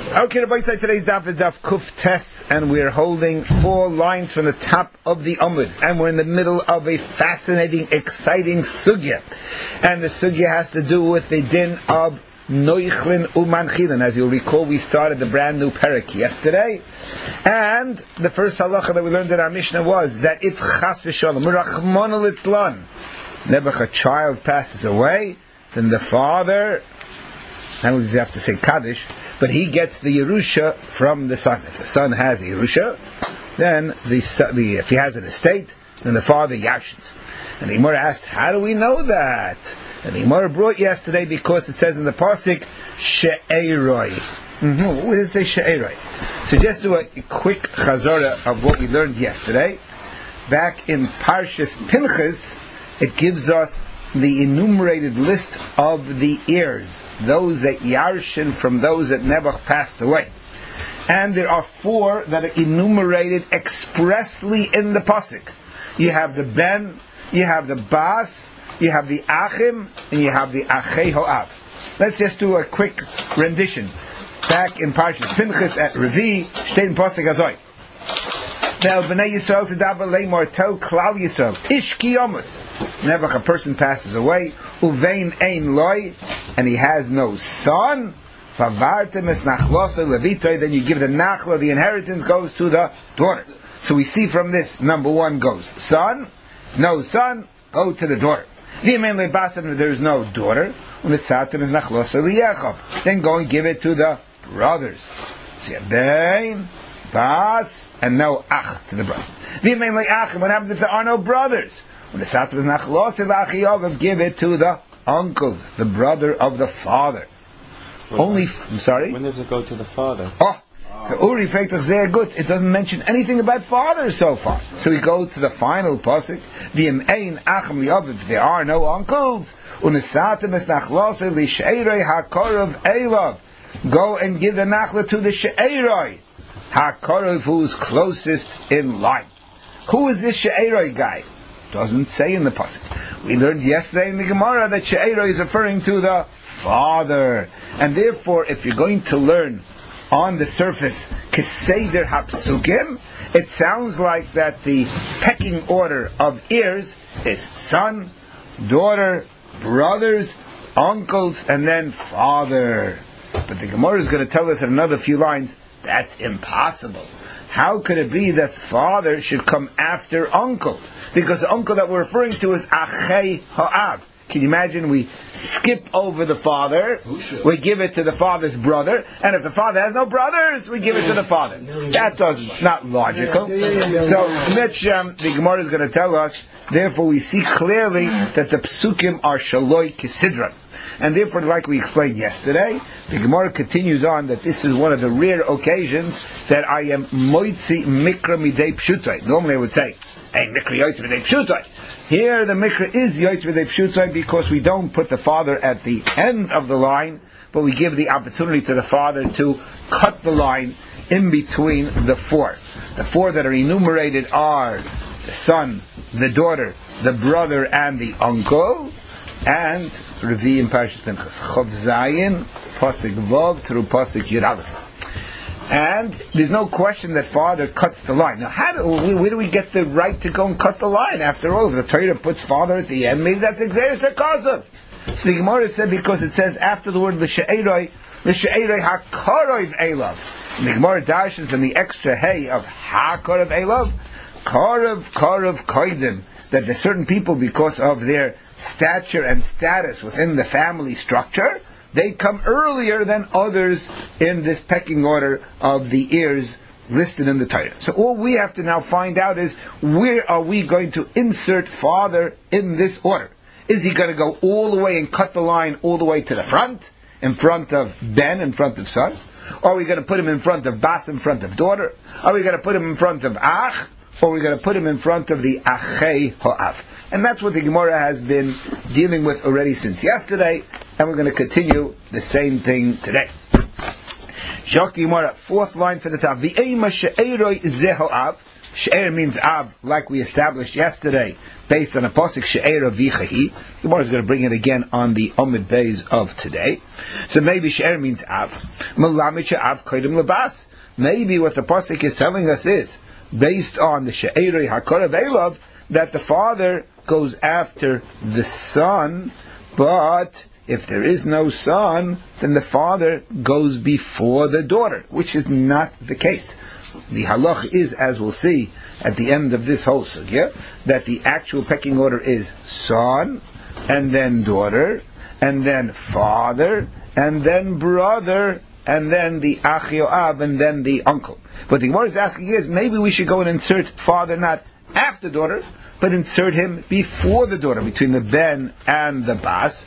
Okay, the Baisai today's daf is daf Kuf Tes, and we're holding 4 lines from the top of the Amud, and we're in the middle of a fascinating, exciting sugya, and the sugya has to do with the din of Noichlin Umanchilin. As you'll recall, we started the brand new parak yesterday, and the first halacha that we learned in our Mishnah was that if Chas v'Shalom, Rachmana litzlan, never a child passes away, then the father, I don't have to say Kaddish, but he gets the Yerusha from the son. If the son has a Yerusha, then if he has an estate, then the father yashins. And the Gemara asked, how do we know that? And the Gemara brought yesterday because it says in the pasuk she'eroi. What does it say she'eroi? So just do a quick chazara of what we learned yesterday. Back in Parshas Pinchas, it gives us the enumerated list of the heirs, those that yarshin from those that never passed away. And there are 4 that are enumerated expressly in the pasuk. You have the ben, you have the bas, you have the achim, and you have the achei ho'av. Let's just do a quick rendition. Back in Parshas Pinchas at Revi, shtein pasuk azoi. Tell Bnei Yisrael to davar leimor, tell Klal Yisrael, Ishki Yomus. Never a person passes away, Uvein ein loy, and he has no son, Favartem es nachlosa levitoy, then you give the nachla, the inheritance goes to the daughter. So we see from this, number 1 goes son, no son, go to the daughter. V'yemen lebasim, there is no daughter, Unesatem es nachlosa liyechov, then go and give it to the brothers. Shebein, bas, and no ach to the brother. What happens if there are no brothers? When the satzim is nachlos, give it to the uncles, the brother of the father. I'm sorry? When does it go to the father? So Uri Fektach Zeh Gut, it doesn't mention anything about fathers so far. So we go to the final pasuk, V'im ein achim li'av, if there are no uncles, unesatim es nachlos li'sheiroi hakorov eilav, go and give the nachla to the she'eroi, hakorov, who's closest in line. Who is this she'eroi guy? Doesn't say in the pasuk. We learned yesterday in the Gemara that she'eroi is referring to the father, and therefore, if you're going to learn on the surface Keseder Hapsukim, it sounds like that the pecking order of heirs is son, daughter, brothers, uncles, and then father. But the Gemara is going to tell us in another few lines, that's impossible. How could it be that father should come after uncle? Because the uncle that we're referring to is Achei Ha'av. Can you imagine we skip over the father, we give it to the father's brother, and if the father has no brothers, we give it to the father. It's not logical. So, the Gemara is going to tell us, therefore we see clearly that the psukim are shaloi kisidran. And therefore, like we explained yesterday, the Gemara continues on that this is one of the rare occasions that I am moitzi mikra midei pshutai. Normally I would say, hey, mikra yoitz midei pshutai. Here the mikra is yoitz midei pshutai because we don't put the father at the end of the line, but we give the opportunity to the father to cut the line in between the 4. The 4 that are enumerated are the son, the daughter, the brother, and the uncle. And Revi in Parshas Pinchas, Chov Zayin, Pasuk Vav through Pasuk Yud Aleph. And there's no question that father cuts the line. Now, where do we get the right to go and cut the line? After all, if the Torah puts father at the end, maybe that's Xeris HaKasav. So the Gemara said, because it says after the word L'She'eroi HaKorov Eilav. And the Gemara dashes from the extra hey of HaKorov Eilav, Korov Koidim, that there's certain people, because of their stature and status within the family structure, they come earlier than others in this pecking order of the heirs listed in the Torah. So all we have to now find out is, where are we going to insert father in this order? Is he going to go all the way and cut the line all the way to the front, in front of ben, in front of son? Or are we going to put him in front of bas, in front of daughter? Are we going to put him in front of ach? Or are we going to put him in front of the achei ho'av? And that's what the Gemara has been dealing with already since yesterday, and we're going to continue the same thing today. Shakti Gemara, fourth line for the top. V'ema she'eroi zeho av. She'er means av, like we established yesterday, based on a pasuk she'era v'chahi. Gemara is going to bring it again on the Omid Beis of today. So maybe she'er means av. Malamed she'av kodim lebas. Maybe what the pasuk is telling us is, based on the she'eroi hakorav elav, that the father goes after the son, but if there is no son, then the father goes before the daughter, which is not the case. The halach is, as we'll see at the end of this whole sugya, that the actual pecking order is son, and then daughter, and then father, and then brother, and then the ach yoav, and then the uncle. But the Gemara is asking is, maybe we should go and insert father not after daughter, but insert him before the daughter, between the ben and the bas.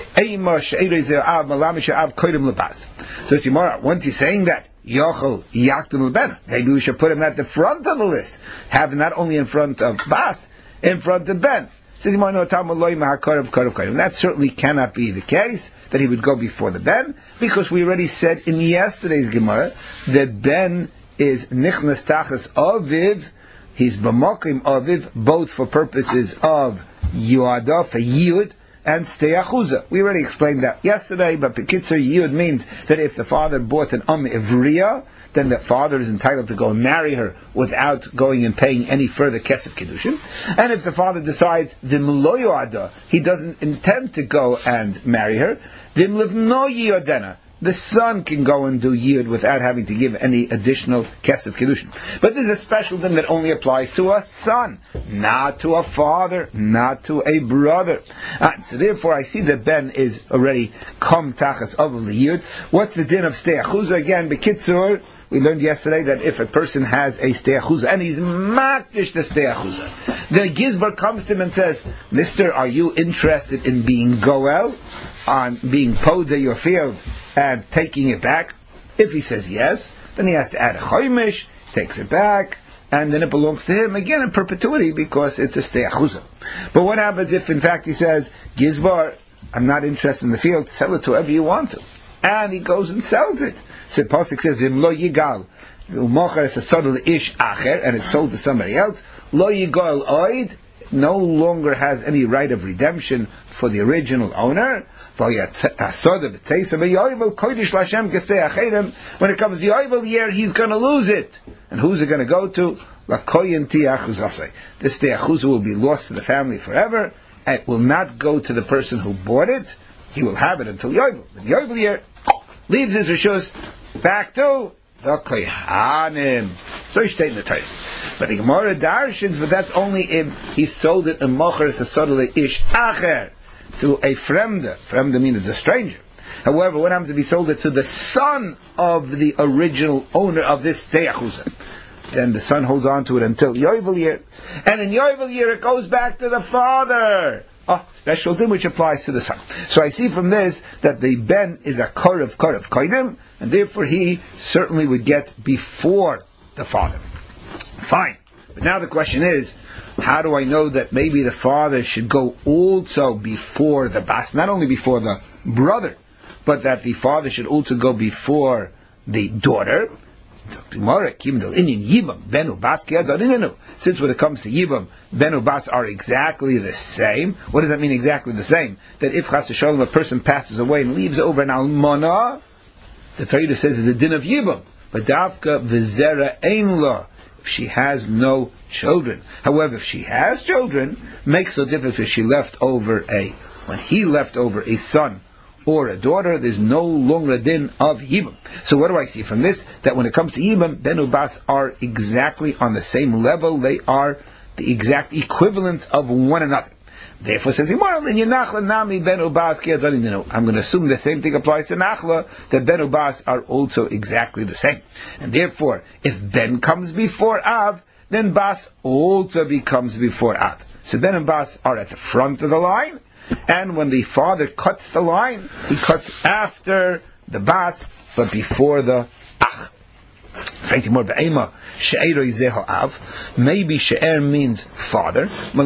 So tomorrow, once he's saying that, maybe we should put him at the front of the list. Have not only in front of bas, in front of ben. So that certainly cannot be the case, that he would go before the ben, because we already said in yesterday's Gemara that ben is nichnas tachas aviv. He's b'mokim aviv, both for purposes of yuada, for yud, and steyachuza. We already explained that yesterday, but Bekitzer yud means that if the father bought an ivriya, then the father is entitled to go and marry her without going and paying any further kesef kiddushin. And if the father decides dim lo yuada, he doesn't intend to go and marry her, dim livno yodena, the son can go and do yid without having to give any additional kesef kiddushin. But there's a special thing that only applies to a son, not to a father, not to a brother. So therefore, I see that Ben is already kom tachas of the yid. What's the din of steyachuza? Again, bekitzur, we learned yesterday that if a person has a steyachuza and he's makdish the steyachuza, the gizbar comes to him and says, "Mister, are you interested in being goel, on being poda your field and taking it back?" If he says yes, then he has to add a choimish, takes it back, and then it belongs to him again in perpetuity because it's a steyachuza. But what happens if in fact he says, "Gizbar, I'm not interested in the field, sell it to whoever you want to," and he goes and sells it? So Pasuk says, "Vim lo yigal, u'mocher es asodol ish acher," and it's sold to somebody else. Lo yigal oid, no longer has any right of redemption for the original owner. When it comes to Yovel year, he's going to lose it. And who's it going to go to? This te'achuzah will be lost to the family forever, and it will not go to the person who bought it. He will have it until Yovel. The Yovel year leaves his rishus back to the kohanim. So he stayed in the title. But the Gemara darshins, but that's only if he sold it in mocher as a sodele ish acher, to a fremde. Fremde means a stranger. However, what happens if he sold it to the son of the original owner of this te'achuzah? Then the son holds on to it until Yovel year. And in Yovel year it goes back to the father. Special thing which applies to the son. So I see from this that the ben is a korav koidim, and therefore he certainly would get before the father. Fine. But now the question is, how do I know that maybe the father should go also before the bas, not only before the brother, but that the father should also go before the daughter? Since when it comes to Yibam, Ben Ubas are exactly the same. What does that mean, exactly the same? That if Chas v'Shalom, a person passes away and leaves over an almana, the Torah says is the din of Yibam. But Davka v'zera ein la, if she has no children. However, if she has children, makes no difference if she left over when he left over a son or a daughter, there's no longer a din of Yibam. So what do I see from this? That when it comes to Yibam, Ben Ubas are exactly on the same level. They are the exact equivalent of one another. Therefore, says Gemara, I'm going to assume the same thing applies to Nachla, that Ben Ubas are also exactly the same. And therefore, if Ben comes before Av, then Bas also becomes before Av. So Ben and Bas are at the front of the line, and when the father cuts the line, he cuts after the Bas, but before the Ach. Maybe she'er means father.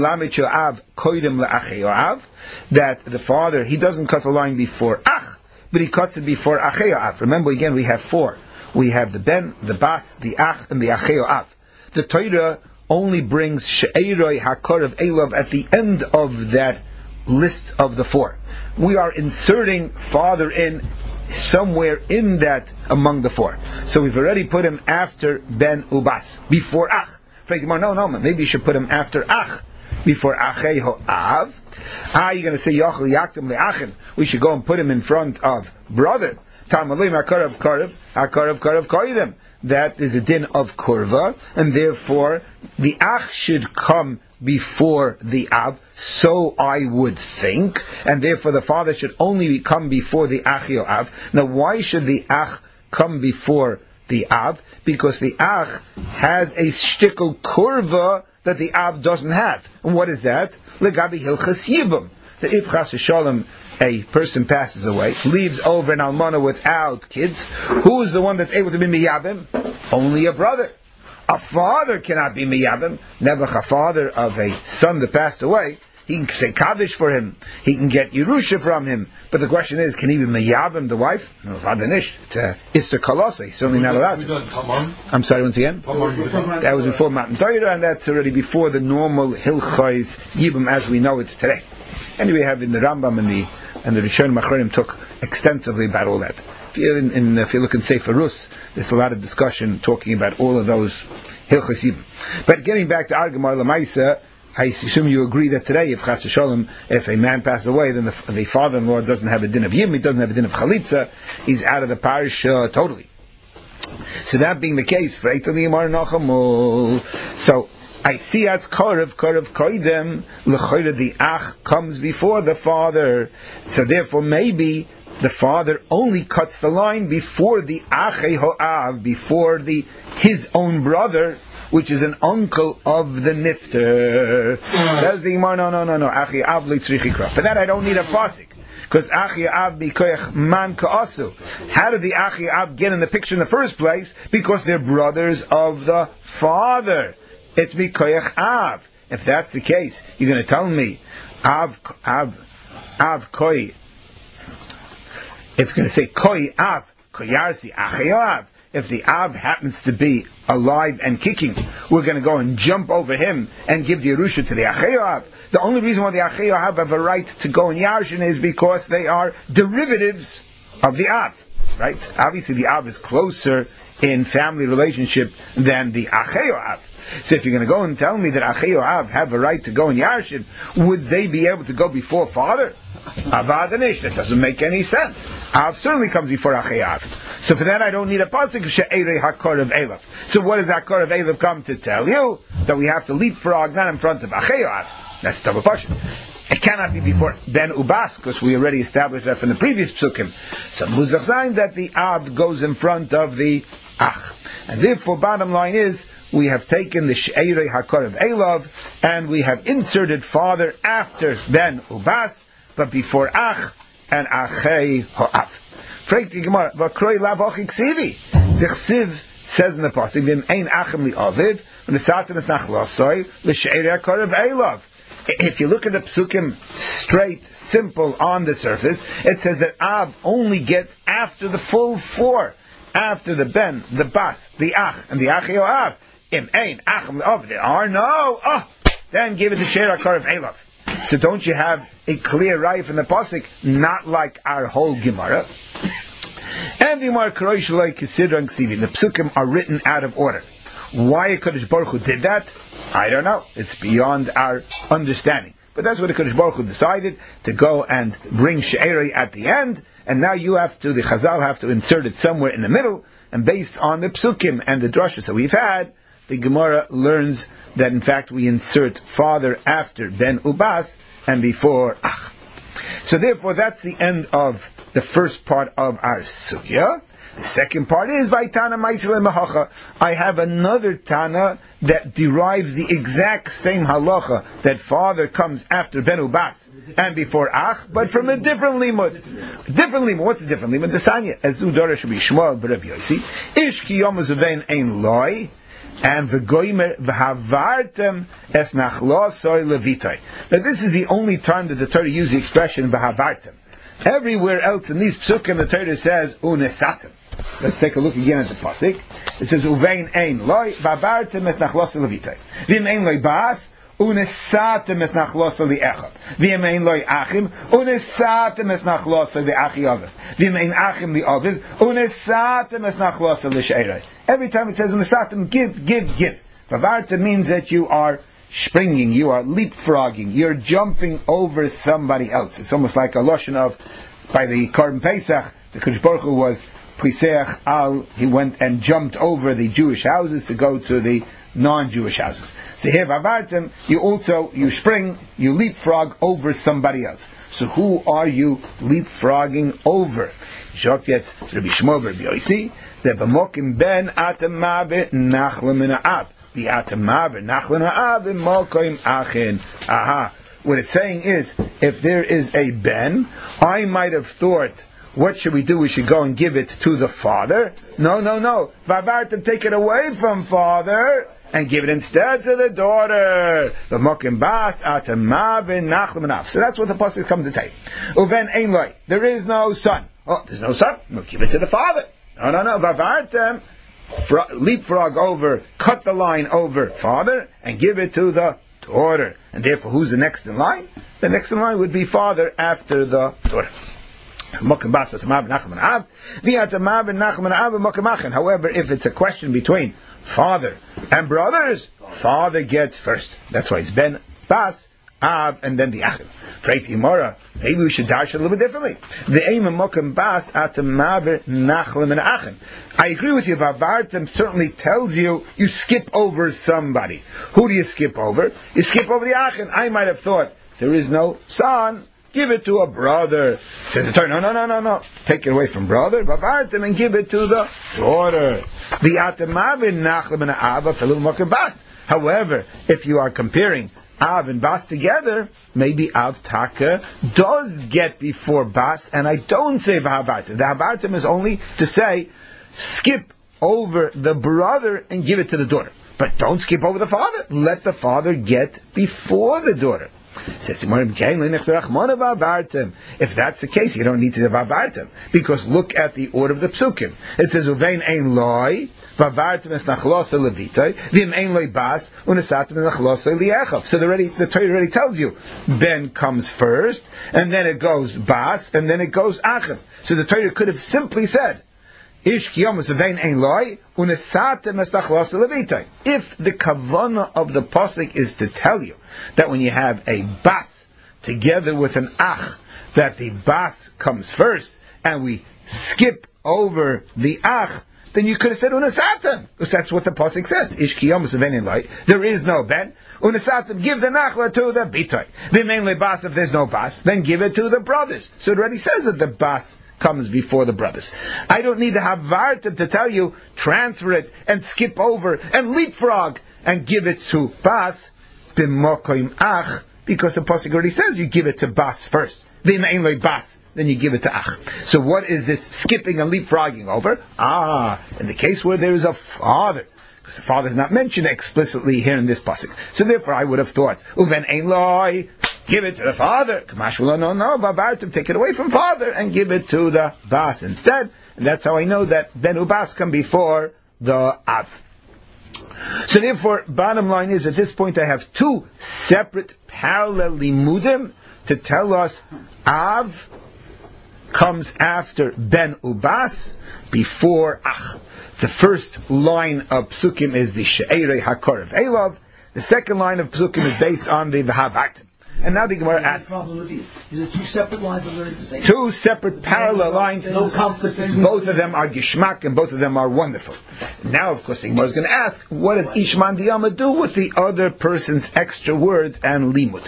That the father, he doesn't cut the line before ach, but he cuts it before achei av. Remember again, we have four. we have the ben, the bas, the ach, and the acheo av. The Torah only brings she'eroi hakorav elav at the end of that list of the four. We are inserting father in somewhere in that among the four. So we've already put him after ben ubas, before ach. No, maybe you should put him after ach, before achei av. You're going to say yachal yaktim le'achin. We should go and put him in front of brother. Talmalim hakarav karav koidem. That is a din of kurva, and therefore the ach should come before the av, so I would think, and therefore the father should only come before the achio av. Now why should the ach come before the av? Because the ach has a shtickle kurva that the av doesn't have. And what is that? Legabi hilchas yibum. That if chas v'shalom a person passes away, leaves over an almana without kids, who is the one that's able to be miyabim? Only a brother. A father cannot be miyabim. Never a father of a son that passed away. He can say kaddish for him. He can get yerusha from him. But the question is, can he be miyabim the wife? No, vadanish. It's a ister kalosa. He's certainly not allowed to. I'm sorry, once again? That was before Matan Torah, and that's already before the normal hilchos yibum as we know it today. Anyway, we have in the Rambam and the Rishonim Achronim took extensively about all that. If you look in Sefer Rus, there's a lot of discussion talking about all of those hilchos yibum. But getting back to Argamar Lamaisa, I assume you agree that today, if Chas v'Shalom, if a man passes away, then the father-in-law doesn't have a din of yibum, he doesn't have a din of chalitza, he's out of the parish totally. So that being the case, so I see as korav koidem l'choyre, the ach comes before the father. So therefore, maybe the father only cuts the line before the achei ho'av, before his own brother, which is an uncle of the nifter. Says the Gemara, no. Achei av litzrichi kra. For that I don't need a pasuk. Because Achei Av bikoyach man ka'asu. How did the Achei Av get in the picture in the first place? Because they're brothers of the father. It's bikoyach Av. If that's the case, you're going to tell me Av koi. If you're going to say koi Av koyarsi Achei Av. If the Av happens to be alive and kicking, we're going to go and jump over him and give the Yerusha to the Achei Av. The only reason why the Achei Av have a right to go in Yarshin is because they are derivatives of the Av, right? Obviously the Av is closer in family relationship than the Achei Av. So if you're going to go and tell me that Achei Av have a right to go in Yarshin, would they be able to go before father? Avadanish, that doesn't make any sense. Av certainly comes before Achei Av. So for that I don't need a pasuk she'erei hakorav elav. So what does hakorav elav come to tell you? That we have to leapfrog not in front of Achei Av. That's double passion. It cannot be before Ben Ubas, because we already established that from the previous psukim. So muzach zayin that the Av goes in front of the Ach. And therefore, bottom line is, we have taken the she'erei hakorav elav, and we have inserted father after Ben Ubas, but before Ach and Achei Ho'av. Freit the Gemara, v'kroi lav hochi ksivi. The Chsiv says in the pasuk, v'im ein achem li'aviv, v'nesatem es nachlasoi, l'she'erei hakorav elav. If you look at the psukim straight, simple, on the surface, it says that Av only gets after the full four. After the Ben, the Bas, the Ach, and the Achei Ho'av. Im ein achem li'aviv. There are no. Then give it to she'erei hakorav elav. So don't you have a clear right from the pasuk, not like our whole Gemara? And the Gemara Karoi Shaloi Kisidra and Ksivi. The psukim are written out of order. Why HaKadosh Baruch Hu did that? I don't know. It's beyond our understanding. But that's what the HaKadosh Baruch Hu decided, to go and bring she'erei at the end, and now the Chazal have to insert it somewhere in the middle, and based on the psukim and the drashas that we've had, the Gemara learns that in fact we insert father after Ben Ubas and before Ach. So therefore that's the end of the first part of our sugya. The second part is by Tana Maisel Mahacha. I have another Tana that derives the exact same halacha, that father comes after Ben Ubas and before Ach, but from a different limud. Different limud. What's the different limud? The Sanya Ezu Dora should be Shmuel B'Rab Yosi. Ish ki yom zuvein ein loy. And v'goimer v'havartem es nachlosoi levitoi. Now this is the only time that the Torah uses the expression v'havartem. Everywhere else in these psukim, the Torah says, unesatem. Let's take a look again at the pasuk. It says, uvein ein loy, vavartem es nachlos levitay. Vim ein loy bas, unesatem es nachlos li'echad. Vim ein loy achim, unesatem es nachlos li'achi aviv. Vim ein achim li'aviv, unesatem es nachlos li'sheirei. Every time it says unesatem, give. Vavartem means that you are springing, you are leapfrogging, you're jumping over somebody else. It's almost like a lashon of, by the Korban Pesach, the Kodesh Baruch Hu was Piseach al, he went and jumped over the Jewish houses to go to the non-Jewish houses. So here, Vavartem, you spring, you leapfrog over somebody else. So who are you leapfrogging over? Shok jetzt Rabbi Shmuel Rabbi Yossi, the B'mokim ben Atamaber Nachla min ha'ab. The Atamaber Nachla ha'ab in Mokoim Achin. Aha. What it's saying is, if there is a ben, I might have thought, what should we do? We should go and give it to the father. No. Vavartem, take it away from father and give it instead to the daughter. The mokim bas atamaber nachla min ha'ab. So that's what the pasuk comes to tell you. Uven ein loy. There is no son. Oh, there's no son. We'll give it to the father. No. Vavartem, leapfrog over, cut the line over father and give it to the daughter. And therefore, who's the next in line? The next in line would be father after the daughter. However, if it's a question between father and brothers, father gets first. That's why it's ben, bas, av, and then the achim. Maybe we should dash it a little bit differently. The aim of mokem bas atamaber nachlim and achim. I agree with you. Vavartem certainly tells you skip over somebody. Who do you skip over? You skip over the achim. I might have thought there is no son. Give it to a brother. Says the Torah, no. Take it away from brother, Vavartem, and give it to the daughter. The atamaber nachlim and av afilu mokem bas. However, if you are comparing Av and Bas together, maybe Av Taka does get before Bas, and I don't say Vahavartim. The Havartim is only to say, skip over the brother and give it to the daughter. But don't skip over the father. Let the father get before the daughter. If that's the case, you don't need to do Vavartim. Because look at the order of the psukim. It says, Uvein ein loy, Vavartim es nachlosa levitay, vim ein loy bas, unesatim es nachlosa li'echav. So the Torah already tells you, Ben comes first, and then it goes bas, and then it goes achav. So the Torah could have simply said, Ish kiyomus uvein ein loy, unesatim es nachlosa levitay. If the kavanah of the pasuk is to tell you that when you have a bas together with an ach, that the bas comes first, and we skip over the ach, then you could have said unesatim, because that's what the pasuk says. Ish kiyomus uvein ein loy. There is no ben. Unesatim, give the nachla to the bitoy. The mainly bas, if there's no bas, then give it to the brothers. So it already says that the bas comes before the brothers. I don't need to have Vartim to tell you, transfer it and skip over and leapfrog and give it to Bas, b'mokoim ach, because the pasuk already says you give it to Bas first. V'im ein loy Bas, then you give it to ach. So what is this skipping and leapfrogging over? In the case where there is a father, because the father is not mentioned explicitly here in this pasuk. So therefore I would have thought, uven ein loy, give it to the father. Kamashula, no, Vavartim, take it away from father and give it to the Bas instead. And that's how I know that Ben Ubas come before the Av. So therefore, bottom line is, at this point I have two separate parallel limudim to tell us Av comes after Ben Ubas before Ach. The first line of Psukim is the She'erei HaKorev Elav. The second line of Psukim is based on the Vahavartim. And now the Gemara asks, these are two separate lines of learning the same. Two separate parallel lines. No conflict. Both of them are gishmak and both of them are wonderful. Now, of course, the Gemara is going to ask, what does Ishman Diyama do with the other person's extra words and limud?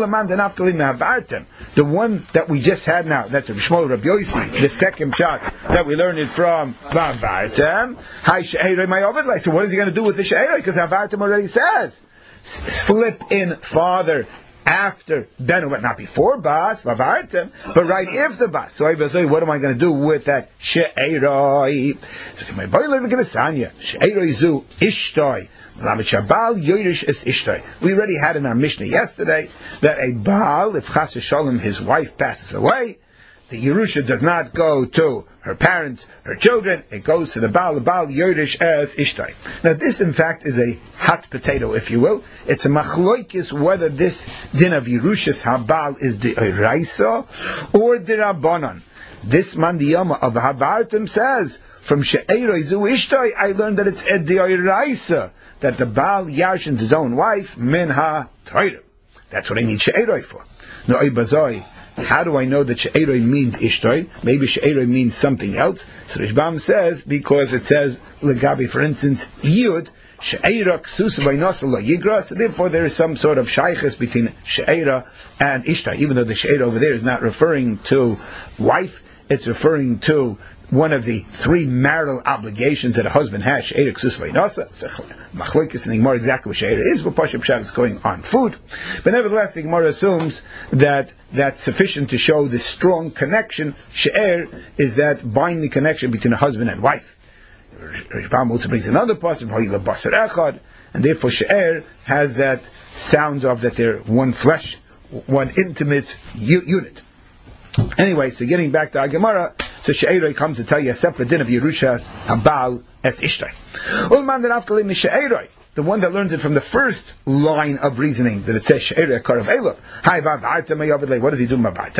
The one that we just had now, that's Rabbi Shmuel Rabbi Yossi, the second shot that we learned it from Vavartem. So what is he going to do with the She'erei? Because Vavartem already says, slip in father after Ben, not before Bas, Vavartem, but right after Bas. So I say, what am I going to do with that She'eroi? So my boy living in a Sanya, She'eroi zu Ishtoi. We already had in our Mishnah yesterday that a Baal, if Chas v'Shalom his wife passes away, the Yerusha does not go to her parents, her children, it goes to the Baal Yorish as Ishtai. Now this in fact is a hot potato, if you will. It's a machloikis whether this din of Yerushas Habal is the Oraisa or the Rabbanon. This Mandiyama of Habartim says, from She'eroi Zu Ishtai, I learned that it's the Oraisa, that the Baal yarshins his own wife, min ha Torah. That's what I need She'eroi for. No, Ibazoi. How do I know that She'eroi means Ishtai? Maybe She'eroi means something else. So Rishbam says, because it says, Legabi, for instance, Yud, She'era Ksus Vaynasa La Yigra, so therefore there is some sort of shaykhis between She'era and Ishtai, even though the She'era over there is not referring to wife, it's referring to one of the three marital obligations that a husband has, She'era Ksus Vaynasa. Machlokes and the Gemara exactly what She'era is, but Pasha Pshat is going on food. But nevertheless, the Gemara assumes that that's sufficient to show the strong connection. She'er is that binding connection between a husband and wife. Rishbam also brings another pasuk, and therefore She'er has that sound of that they're one flesh, one intimate unit. Anyway, so getting back to our Gemara, so She'eroi comes to tell you a separate din of Yerushas Habal as Ishtai. The one that learned it from the first line of reasoning, that it says She'eroi Karav Elov. What does he do?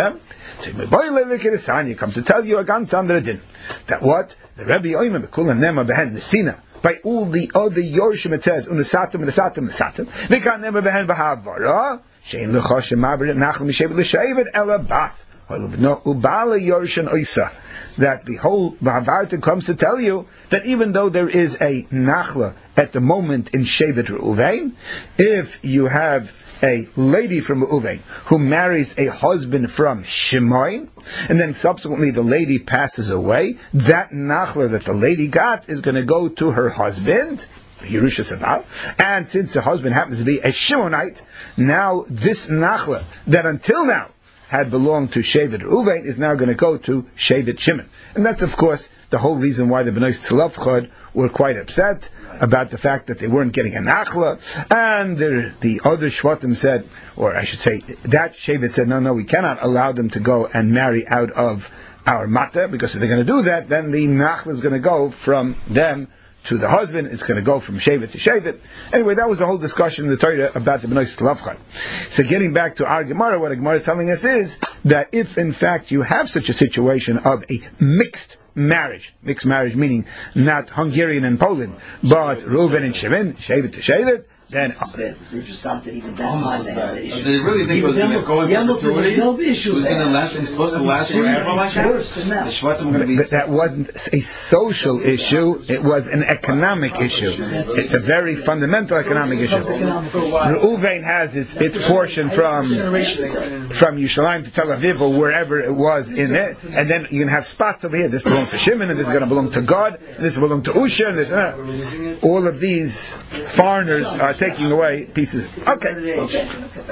He comes to tell you a ganz andere din. That what? The Rebbe Oimim Bekulam Nema Behen Nesina. By all the other Yorshim it says, Unesatim, they can't never Behen Bahavara. Shein Lechosh Mabrit Nachal Mishevet L'Shevet Ela Bas. Ubala Yorshan Oisa. That the whole Bahavarta comes to tell you that even though there is a Nachla at the moment in Shevet Reuven, if you have a lady from Reuven who marries a husband from Shimon, and then subsequently the lady passes away, that Nachla that the lady got is going to go to her husband, Yerusha Sabal, and since the husband happens to be a Shimonite, now this Nachla that until now had belonged to Shevet Reuven is now going to go to Shevet Shimon. And that's of course the whole reason why the Bnei Tzlafchad were quite upset about the fact that they weren't getting a Nachla, and the other Shvatim said, or I should say, that Shevet said, no, we cannot allow them to go and marry out of our Mata, because if they're going to do that, then the Nachla is going to go from them to the husband, it's going to go from Shevet to Shevet. Anyway, that was the whole discussion in the Torah about the Bnei Tzlafchad. So getting back to our Gemara, what the Gemara is telling us is that if in fact you have such a situation of a mixed marriage meaning not Hungarian and Poland, but Reuven and Shimon, Shevet to Shevet, then there's just something even that on there. They really think it was going to go into fertility? It was going to last, it's supposed to last forever like that? The Shvatim going to be... But that wasn't a social issue, it was an economic issue. It's a very fundamental economic issue. Reuven has its portion from Yerushalayim to Tel Aviv or wherever it was in it, and then you can have spots over here. This belongs to Shimon, and this is going to belong to God, and this will belong to Usha, and this, all of these foreigners are taking away pieces. Okay. Isn't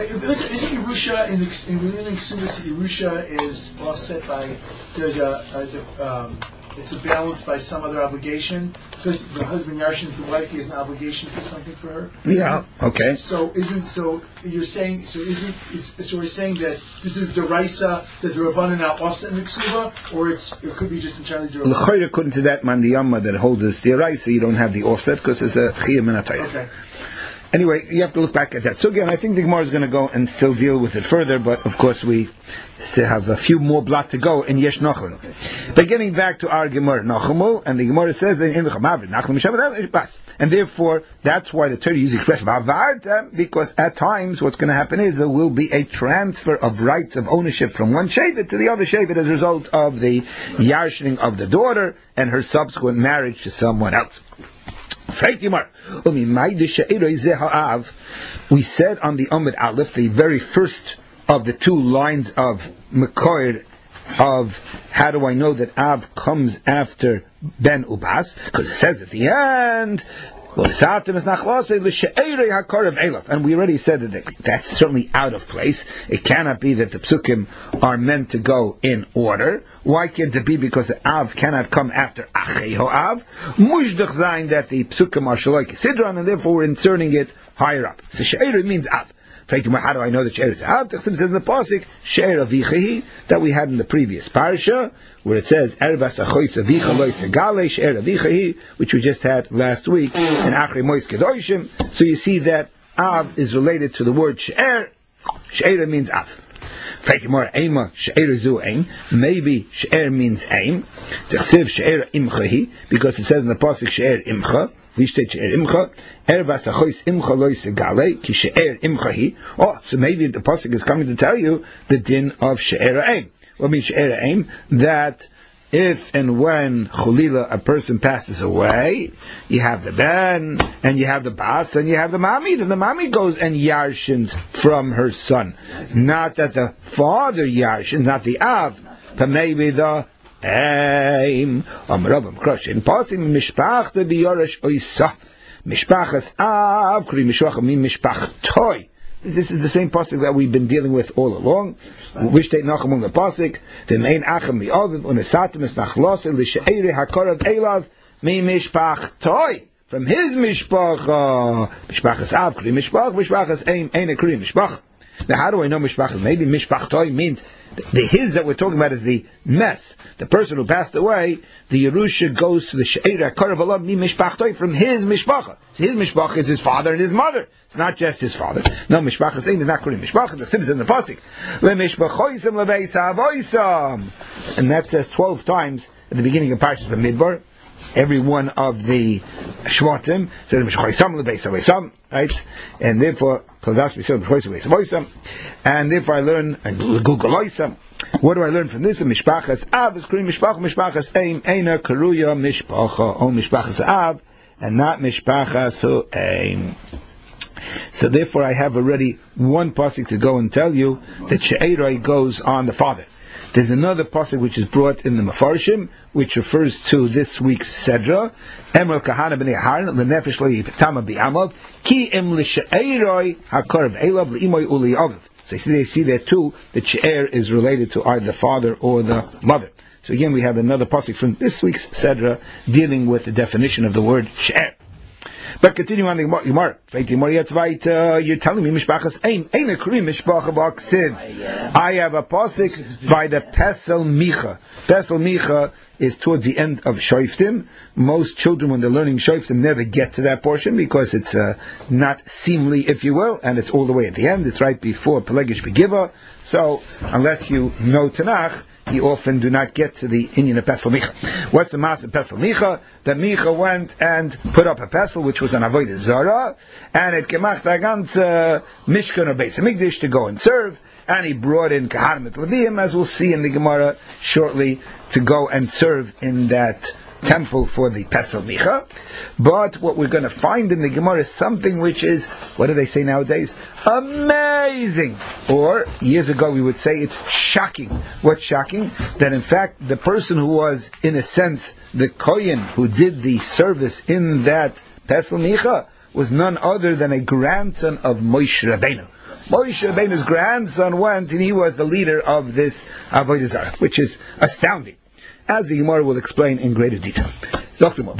Yerusha in learning Sudas, Yerusha is offset by it's a balance by some other obligation because the husband yarshins the wife, he has an obligation to do something for her. Yeah. Okay. So we're saying that this is deraisa that the Rabbanan now offset in the Ksuba, or it could be just entirely deraisa. L'chayr according to that mandiyama that holds this deraisa, you don't have the offset because it's a chiyuv min hatayr. Okay. Anyway, you have to look back at that. So again, I think the Gemara is going to go and still deal with it further, but of course we still have a few more blot to go in Yesh Nachum. But getting back to our Gemara, Nachumu, and the Gemara says that in the Chamavrit, Nachum Shabbat Bas. And therefore, that's why the Torah uses expression Vavarta, because at times what's going to happen is there will be a transfer of rights of ownership from one Shevet to the other Shevet as a result of the yarshining of the daughter and her subsequent marriage to someone else. We said on the Amud Aleph, the very first of the two lines of Mekoir of how do I know that Av comes after Ben Ubas, because it says at the end, and we already said that that's certainly out of place. It cannot be that the psukim are meant to go in order. Why can't it be? Because the Av cannot come after Acheho Av. Mushdach zayin that the psukim are shaloy kesidron, and therefore we're inserting it higher up. So she'eri means Av. How do I know that She'er is Av? It says in the pasuk She'er Avichahi that we had in the previous parsha, where it says Erbas Achois Avicha Lo Segale She'er Avichahi, which we just had last week in Achrei Mois Kedoshim. So you see that Av is related to the word She'er. She'er means Av. Maybe She'er means aim. Because it says in the pasuk She'er Imcha. Oh, so maybe the pasuk is coming to tell you the din of She'er Aim. What means She'er Aim? That if and when Chulila, a person passes away, you have the Ben, and you have the Bas, and you have the Mami. Then the Mami goes and yarshins from her son. Not that the father yarshins, not the Av, but maybe the Aim. Amrabam crush. In passing Mishpach be Yoresh Oisa. Mishpachas Av, Kri Mishpach mean Mishpach Toy. This is the same pasuk that we've been dealing with all along. Which take nachamung the pasuk. The main acham the aviv unesatim es nachlosel l'she'eri hakorav elav mi mishpach toy. From his mishpach, mishpachas av kri mishpach, mishpachas ein a kri mishpach. Now how do I know mishpach? Maybe mishpach toy means the his that we're talking about is the mess. The person who passed away, the Yerusha goes to the she'eri hakorav elav mi mishpach toy from his mishpach. So his mishpach is his father and his mother. It's not just his father. No, mishpachas ain't not kuri mishpachas. The sibs in the pasuk. Le mishpachoisam lebeisa avoisam, and that says 12 times at the beginning of Parshas Bamidbar. Every one of the shvatim says mishpachoisam lebeisa avoisam, right? And therefore, kladas mishpachoisam lebeisa avoisam, and therefore I learn gugaloisam. What do I learn from this? Mishpachas av is kuri mishpach, mishpachas aim eina karuya mishpacha on mishpachas av, and not mishpachas aim. So therefore I have already one pasuk to go and tell you that She'eroi goes on the father. There's another pasuk which is brought in the Mefarshim, which refers to this week's Sedra. Emel kahana b'nei Aharon l'nefesh lo yiptama bi'amav ki im l'She'eroi hakorv elav l'imoy uli aviv. So you see there too that She'er is related to either the father or the mother. So again we have another pasuk from this week's Sedra dealing with the definition of the word She'er. But continue on the Gemara. You're telling me Mishpachas Ein a Kri Mishpacha B'Aksiv. I have a pasuk by the Pesel Micha. Pesel Micha is towards the end of Shoftim. Most children, when they're learning Shoftim, never get to that portion because it's not seemly, if you will, and it's all the way at the end. It's right before Pelegish Begiva. So, unless you know Tanakh, you often do not get to the Inyan of Pesel Micha. What's the mass of Pesel Micha? That Micha went and put up a pesel, which was an Avodah Zarah, and it gemacht a ganze Mishkan or Beis HaMikdash to go and serve, and he brought in Kahanim et Leviim, as we'll see in the Gemara shortly, to go and serve in that temple for the Pesel Micha. But what we're going to find in the Gemara is something which is, what do they say nowadays? Amazing! Or, years ago we would say it's shocking. What's shocking? That in fact, the person who was, in a sense, the Kohen who did the service in that Pesel Micha was none other than a grandson of Moshe Rabbeinu. Moshe Rabbeinu's grandson went and he was the leader of this Avodah Zarah, which is astounding, as the Gemara will explain in greater detail. He's from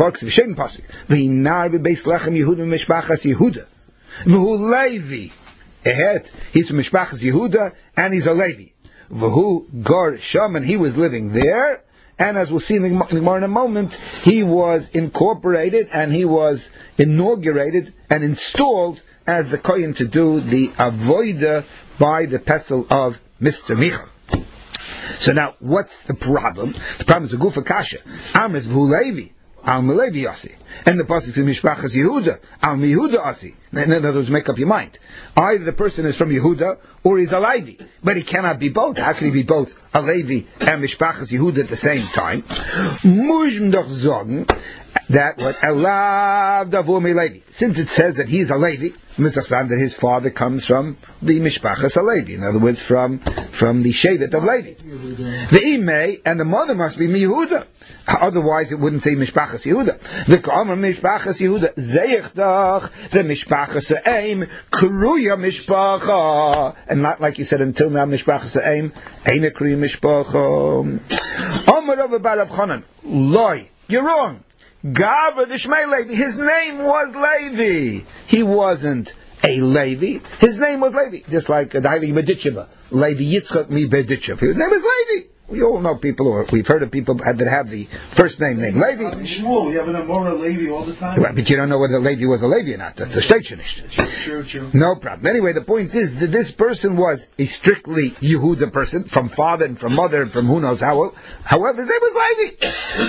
Mishpachas Yehuda, and he's a Levi. V'hu gar sham, and he was living there. And as we'll see in the Gemara in a moment, he was incorporated and he was inaugurated and installed as the Kohen to do the Avodah by the Pesel of Mr. Micha. So now, what's the problem? The problem is the Gufa Kasha. Amris v'hu Levi, al Levi Asi. And the pasuk in Mishpachas Yehuda, al Yehuda Asi. In other words, make up your mind. Either the person is from Yehuda, or he's a Levi. But he cannot be both. How can he be both a Levi and Mishpachas Yehuda at the same time? Mujm doch sagen, that what Elav Davur Levi. Since it says that he's a Levi, that his father comes from the Mishpachas Levi. In other words, from the Shevet of Levi. The Imei and the mother must be Yehuda. Otherwise, it wouldn't say Mishpachas Yehuda. The Kamar Mishpachas Yehuda Zeichdach the Mishpachas Aim Kruya Mishpacha, and not like you said until now Mishpachas Aim Eina Kruya Mishpacha. Amar Rav Bar Chanan Loi, you're wrong. Gavra the Shmei Levi, his name was Levi. He wasn't a Levi. His name was Levi, just like the Haile Medicheva, Levi Yitzchak mi Bedichev. His name is Levi. We all know people, or we've heard of people that have the first name named Levi. Shmuel, you have an Amora Levi all the time. Well, but you don't know whether Levi was a Levi or not. That's a Shleichenish. True. No problem. Anyway, the point is that this person was a strictly Yehuda person, from father and from mother and from who knows how. However, his name was Levi.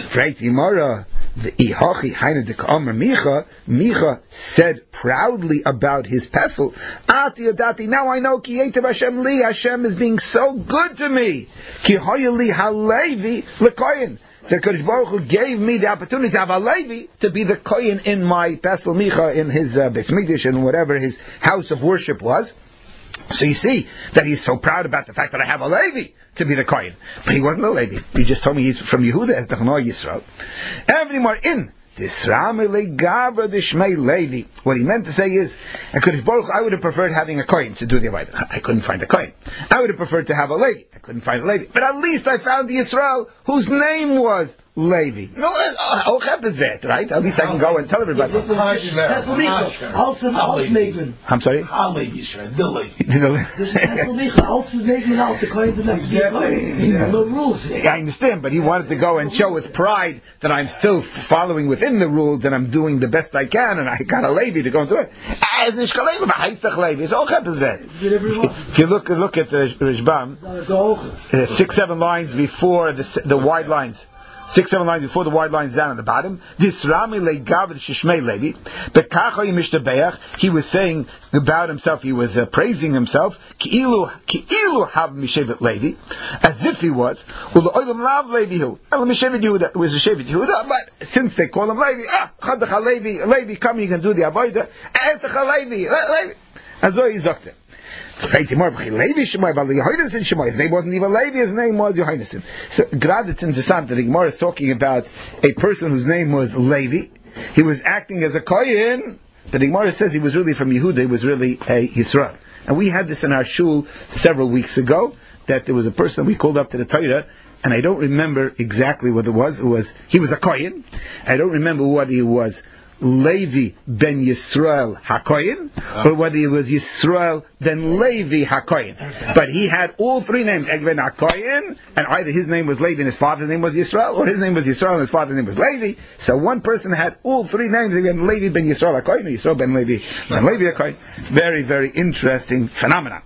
Micha said proudly about his pesel, Ati Adati, now I know Ki Yetev Hashem li, Hashem is being so good to me. Ki Hoyali HaLevi L'Koyin. The Kodesh Baruch Hu gave me the opportunity to have a Levi to be the Koyin in my pesel Micha, in his Beis Mikdash, and whatever his house of worship was. So you see that he's so proud about the fact that I have a Levi to be the Kohen. But he wasn't a Levi. He just told me he's from Yehuda as the Chanoah Yisrael. Every more in this Gavra Dishmei Levi. What he meant to say is, I would have preferred having a Kohen to do the Avodah. I couldn't find a Kohen. I would have preferred to have a Levi. I couldn't find a Levi. But at least I found the Yisrael whose name was Levi. No, Ochep is there, right? At least I can go and tell everybody. I'm sorry? No rules. I understand, but he wanted to go and show his pride that I'm still following within the rules, that I'm doing the best I can, and I got a Levi to go and do it. As Nishkalevi, but Haistach Levi. So Ochep is there. If you look at the Rishbam, 6-7 lines before the wide lines. 6-7 lines before the wide lines down at the bottom. This Rami legav shishmei Levi. Bekacha yimishtabeach. He was saying about himself. He was praising himself. Ki'ilu hav mishevet Levi, as if he was. U'lo'olam lav Levi hu. Mishevet Yehuda. It was a Shevet Yehuda, but since they call him Levi, Chadacha Levi, come, you can do the avodah. Estacha Levi. Azoi zokte. His name wasn't even Levi, his name was Yohainason. So, Grad, it's interesting that the Gemara is talking about a person whose name was Levi. He was acting as a Kohen, but the Gemara says he was really from Yehuda, he was really a Yisrael. And we had this in our shul several weeks ago, that there was a person we called up to the Torah, and I don't remember exactly what it was. He was a Kohen. I don't remember what he was. Levi ben Yisrael HaKoyin, or whether he was Yisrael ben Levi HaKoyin. But he had all three names, Egven HaKoyin, and either his name was Levi and his father's name was Yisrael, or his name was Yisrael and his father's name was Levi. So one person had all three names, Egven Levi ben Yisrael HaKoyin, or Yisrael ben Levi HaKoyin. Very, very interesting phenomenon.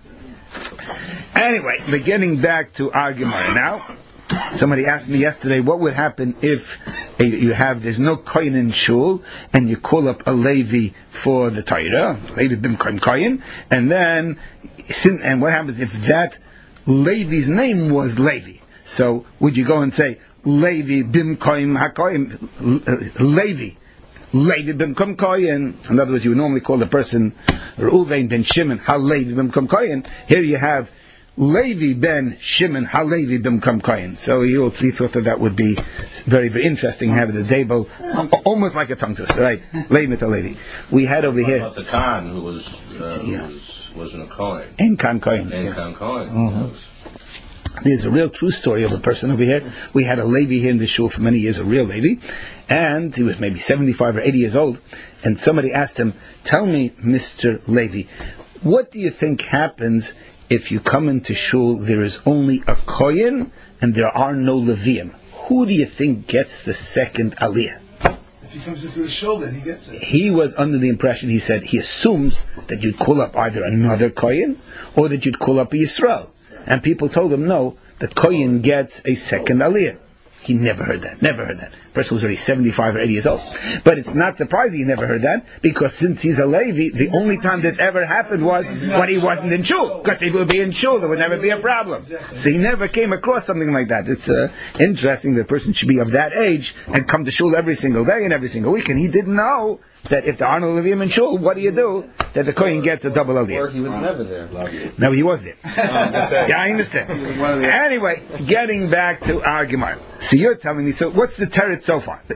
Anyway, we're getting back to our Gemara now. Somebody asked me yesterday, what would happen if there's no Kohen in Shul, and you call up a Levi for the Torah, Levi b'mkoim Kohen, and what happens if that Levi's name was Levi? So, would you go and say, Levi b'mkoim HaKohen, Levi b'mkoim Kohen? In other words, you would normally call the person Reuven ben Shimon, HaLevi b'mkoim Kohen. Here you have Levi ben Shimon HaLevi b'mkoim Kohen. So he thought that would be very, very interesting, having the table almost like a tongue twister, right? Levi to Levi. We had over here about the Khan who wasn't a Kohen. Enkan Kohen. Enkan Kohen. Mm-hmm. There's a real true story of a person over here. We had a Levi here in the shul for many years, a real Levi, and he was maybe 75 or 80 years old, and somebody asked him, tell me, Mr. Levi, what do you think happens if you come into shul, there is only a Kohen, and there are no Leviim? Who do you think gets the second Aliyah? If he comes into the shul, then he gets it. He was under the impression, he said, he assumes that you'd call up either another Kohen, or that you'd call up a Yisrael. And people told him, no, the Kohen gets a second Aliyah. He never heard that. The person was already 75 or 80 years old. But it's not surprising he never heard that, because since he's a Levi, the only time this ever happened was when he wasn't in shul. Because if he would be in shul, there would never be a problem. So he never came across something like that. It's interesting that a person should be of that age and come to shul every single day and every single week. And he didn't know that if there are no Leviim in shul, what do you do? That the Kohen gets a double Aliyah. Or he was never there. No, he was there. Yeah, I understand. Anyway, getting back to our Gemara. So you're telling me, so what's the teretz so far?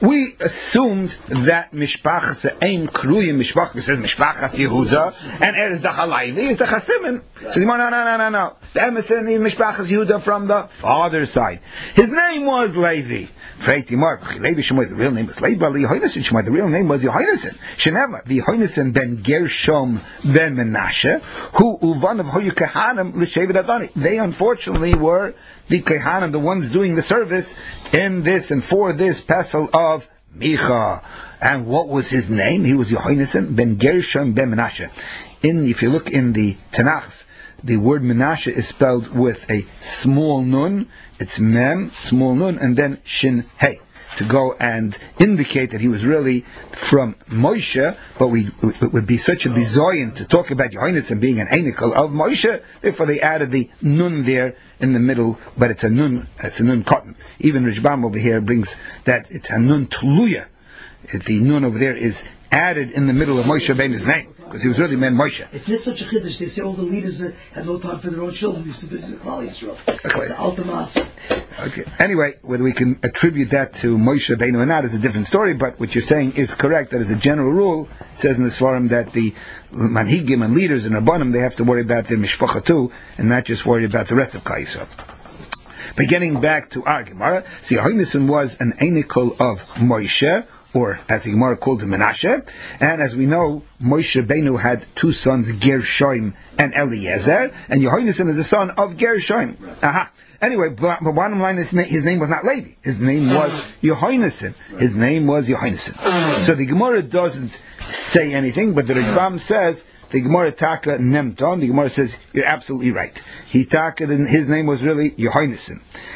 we assumed that Mishpachas Ein Kruyim Mishpachas says Mishpachas Yehuda and Erzach Halayvi, it's a Chasimin. So no. The Emerson is Mishpachas Yehuda from the father's side. His name was Levi. Freiti Mark, Levi Shemoy, the real name was Levi, Yehoinesen Shemoy, the real name was Yehoinesen. Shenema, Yehoinesen ben Gershom ben Menashe, who Uvan of Hoyu Kehanim L'Shevet Adani. They unfortunately were the Kehanim, the ones doing the service in this and for this Pesel of Micha. And what was his name? He was Yehoinesen ben Gershom ben Menashe. If you look in the Tanakh, the word Menashe is spelled with a small nun. It's mem, small nun, and then shin hey, to go and indicate that he was really from Moshe. But it would be such a bizoyin to talk about Yehoinesen being an enikel of Moshe. Therefore, they added the nun there in the middle. But it's a nun cotton. Even Rishbam over here brings that it's a nun tluya. The nun over there is added in the middle of Moshe Rabbeinu's name, because he was really man Moshe. It's not such a chiddush. They say all the leaders have no time for their own children. They used to visit Klal Yisrael. It's the ultimate. Okay. Anyway, whether we can attribute that to Moshe Rabbeinu or not is a different story, but what you're saying is correct, that as a general rule, it says in the Svarim that the manhigim and leaders in Rabbanim, they have to worry about their mishpacha too, and not just worry about the rest of Klal Yisrael. But getting back to our Gemara, see, Yehoinesen was an enikol of Moshe, or as the Gemara called him, Menashe. And as we know, Moshe Rabbeinu had two sons, Gershom and Eliezer, and Yehoinesen is the son of Gershom. Aha. Anyway, but bottom line is his name was not Levi. His name was Yehoinesen. His name was Yehoinesen. So the Gemara doesn't say anything, but the Rambam says, the Gemara taka nemton, the Gemara says, you're absolutely right. He taka, his name was really Yehoinesen.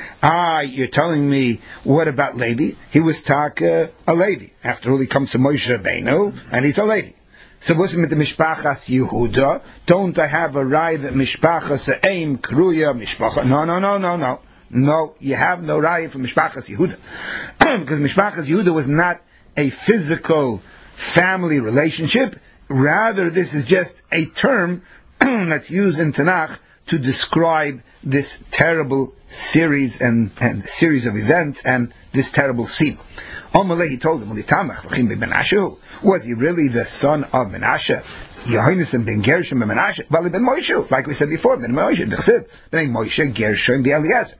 You're telling me, what about Levi? He was taka a Levi. After all, he comes to Moshe Rabbeinu, and he's a Levi. So what's with the Mishpachas Yehuda? Don't I have a raya that Mishpachas Eim Kruya Mishpacha? No. No, you have no raya for Mishpachas Yehuda. Because Mishpachas Yehuda was not a physical family relationship. Rather, this is just a term that's used in Tanakh to describe this terrible series and series of events and this terrible scene. Amalei, he told him, was he really the son of Menashe? Yehoinesen ben Gershom ben Menashe, Bali ben Moshe, like we said before, ben Moshe, D'chsev, ben Moshe, Gershom ben Eliezer.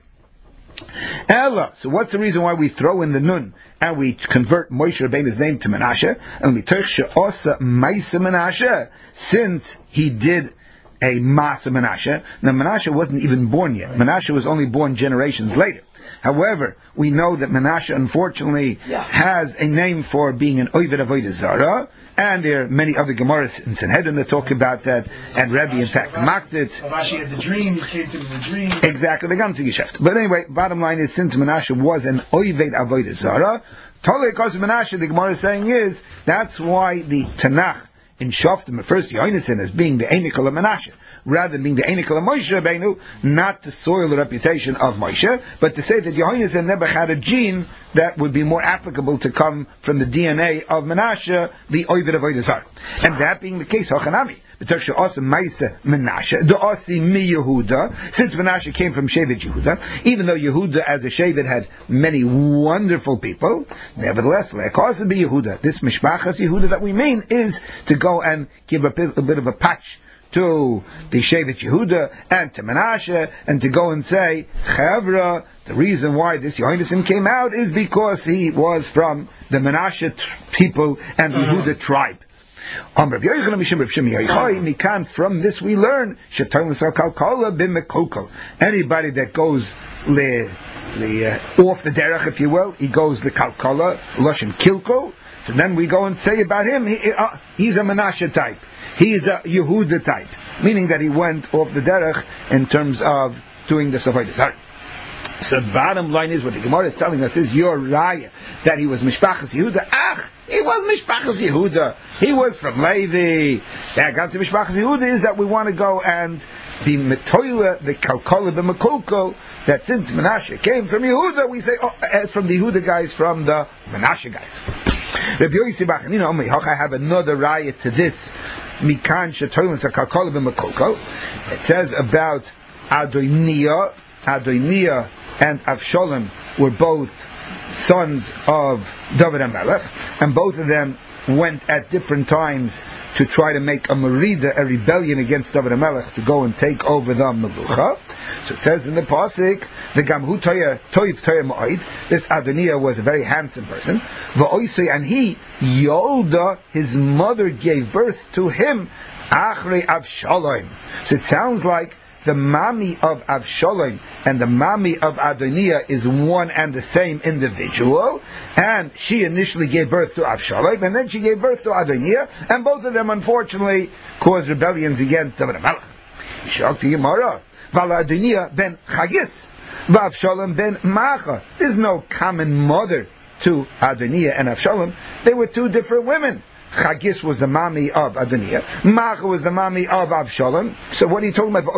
Ella. So what's the reason why we throw in the nun and we convert Moshe Rabbeinu's name to Menashe? And we take she'osa ma'isa Menashe, since he did a ma'asa Menashe. Now Menashe wasn't even born yet. Menashe was only born generations later. However, we know that Menashe unfortunately has a name for being an Oved Avodah Zarah, and there are many other Gemaras in Sanhedrin that talk about that, and Rebbe in fact mocked it. Rashi had the dream, he came to the dream. Exactly, the ganze Geschäft. But anyway, bottom line is, since Menashe was an Oved Avodah Zarah, totally because of Menashe, the Gemara is saying is, that's why the Tanakh in Shoftim refers to Yehoinesen as being the Einikel of Menashe, rather than being the Einikel of Moshe Rabbeinu, not to soil the reputation of Moshe, but to say that Yehoinesen never had a gene that would be more applicable to come from the DNA of Menashe, the Oved Avodah Zarah. And that being the case, Hochanami, since Menashe came from Shevet Yehuda, even though Yehuda as a Shevet had many wonderful people, nevertheless, because of Yehuda, this Mishpachas Yehuda that we mean is to go and give a bit of a patch to the Shevet Yehuda and to Menashe, and to go and say, Chavra, the reason why this Yehoinesen came out is because he was from the Menashe people and the Yehuda tribe. From this we learn anybody that goes off the derech, if you will, he goes the kalkala, loshen kilko. So then we go and say about him, he's a Menashe type, he's a Yehuda type, meaning that he went off the derech in terms of doing the Avodah Zarah. So bottom line is, what the Gemara is telling us is, your raya that he was Mishpachas Yehuda. He was Mishpachas Yehuda. He was from Levi. That got to Mishpachas Yehuda is that we want to go and be metoila the kalkola b'mekulko, that since Menashe came from Yehuda, we say, as from the Yehuda guys, from the Menashe guys. Rabbi Yossi Bachanina, I have another raya to this. Mikan shetoilin kalkola b'mekulko. It says about Adoniah and Avshalom were both sons of David HaMelech, and both of them went at different times to try to make a merida, a rebellion against David HaMelech, to go and take over the Melucha. So it says in the Pasuk, the Gamhu Toiv Toiv Ma'id, this Adoniah was a very handsome person, and he, Yolda, his mother gave birth to him, Achrei Avshalom. So it sounds like the mami of Avshalom and the mami of Adoniah is one and the same individual, and she initially gave birth to Avshalom, and then she gave birth to Adoniah, and both of them unfortunately caused rebellions against David HaMelech. Shakti Gemara, Vala Adoniah ben Chagis, Avshalom ben Macha. There's no common mother to Adoniah and Avshalom. They were two different women. Chagis was the mami of Adoniah. Macha was the mami of Avshalom. So what are you talking about?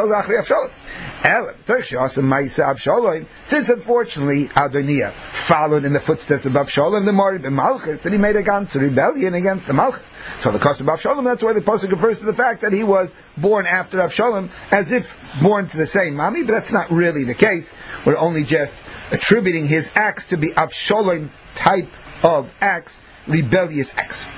Since unfortunately Adoniah followed in the footsteps of Avshalom, the Mari b'Malchus, that he made a ganze rebellion against the Malchus. So the cost of Avshalom, that's why the pasuk refers to the fact that he was born after Avshalom, as if born to the same mami, but that's not really the case. We're only just attributing his acts to be Avshalom type of acts, rebellious acts.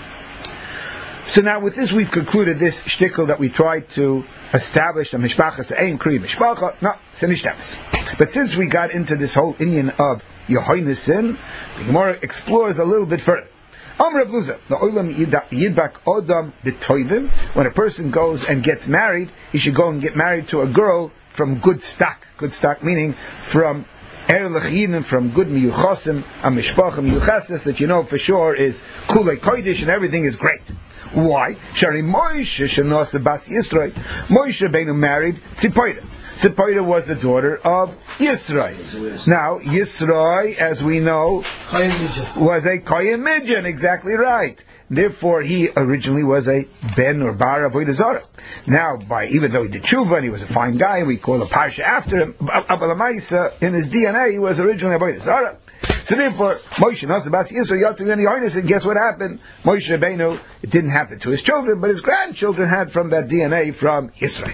So now with this we've concluded this shtickle that we tried to establish, a mishpachas ein kri mishpacha, no, it's an ishtabis. But since we got into this whole inyan of Yehoynesin, the Gemara explores a little bit further. Amr Bluza, the olam yidbak odam b'toivim, when a person goes and gets married, he should go and get married to a girl from good stock meaning from and from good miyuchasim, a mishpacha miyuchasis that you know for sure is kulei kodesh and everything is great. Why? Shari Moshe shenos bas Yisrael. Moshe Rabbeinu married Tzipora. Tzipora was the daughter of Yisrael. Now Yisrael, as we know, was a kohen midyan. Exactly right. Therefore, he originally was a ben or bar of Avodah Zarah. Now, even though he did tshuva and he was a fine guy, we call a parsha after him. In his DNA, he was originally Avodah Zarah. So therefore, Moshe Nasabas Yisrael Yatzim then Yonis, and guess what happened? Moshe Rabbeinu, it didn't happen to his children, but his grandchildren had from that DNA from Yisrael.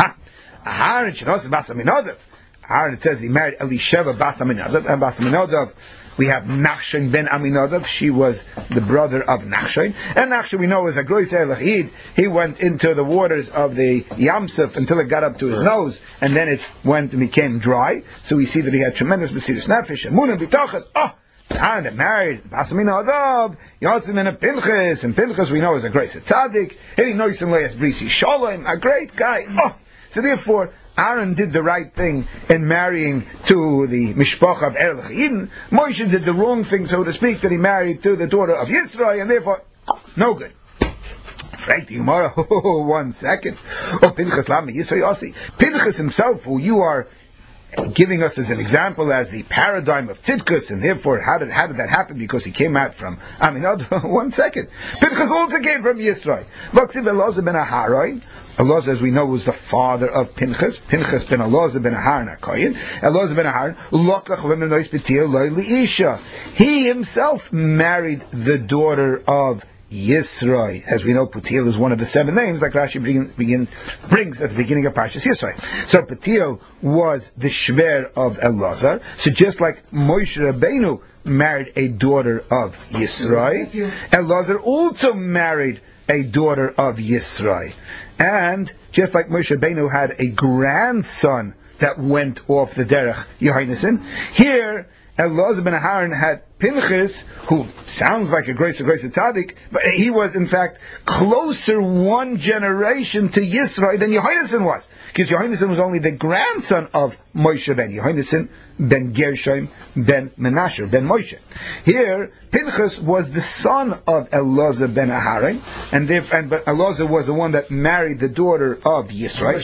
Aaron Shenosav Bas Aminadav. Aaron, it says he married Elisheva Bas Aminadav, and Bas Aminadav, we have Nachshon ben Aminadav. She was the brother of Nachshon. And Nachshon, we know, was a Grois Elachid. He went into the waters of the Yamsuf until it got up to his nose, and then it went and became dry. So we see that he had tremendous Mesiras Nefesh, and Munah B'Tachas. So Aaron that married Bas Aminadav, Yotzim and a Pinchas, and Pinchas we know is a Grois Tzaddik. He knows some Leis Brisi Shalom, a great guy. So therefore, Aaron did the right thing in marrying to the Mishpacha of Erlich Eden. Moshe did the wrong thing, so to speak, that he married to the daughter of Yisrael, and therefore, no good. Frank the Gemara, 1 second. Pinchas Lami Yisrael Yossi. Pinchas himself, who you are giving us as an example as the paradigm of Tzidkus, and therefore, how did that happen? Because he came out from Aminadav. 1 second. Pinchas also came from Yisrael. Vaksiv Elazar ben Aharon. Elazar, as we know, was the father of Pinchas. Pinchas ben Elazar ben Aharon HaKoyin. Elazar ben Aharon, Lokach v'menois b'tir loy li'isha. He himself married the daughter of Yisrael. As we know, Putiel is one of the 7 names, like Rashi brings at the beginning of Parshas Yisrael. So Putiel was the shver of Elazar. So just like Moshe Rabbeinu married a daughter of Yisrael, Elazar also married a daughter of Yisrael. And just like Moshe Rabbeinu had a grandson that went off the derech Yehoynesin, here Elazar ben Aharon had Pinchas, who sounds like a great tzaddik, but he was in fact closer 1 generation to Yisrael than Yehoynesin was, because Yehoynesin was only the grandson of Moshe ben Yehoynesin ben Gershom ben Menashe ben Moshe. Here Pinchas was the son of Elazar ben Aharon, but Elazar was the one that married the daughter of Yisrael.